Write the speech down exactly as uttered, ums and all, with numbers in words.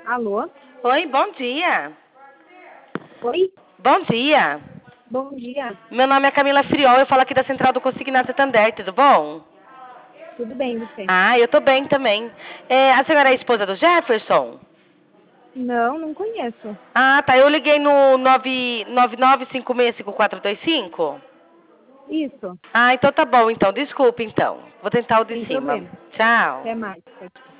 Alô? Oi, bom dia. Oi? Bom dia. Bom dia. Meu nome é Camila Friol, eu falo aqui da Central do Consignado Santander, tudo bom? Tudo bem, você? Ah, eu tô bem também. É, a senhora é a esposa do Jefferson? Não, não conheço. Ah, tá. Eu liguei no nove nove cinco seis cinco quatro dois cinco. Isso, Ah, então tá bom, então. Desculpe, então. Vou tentar o de sem cima. problema. Tchau. Até mais. Tchau, tchau.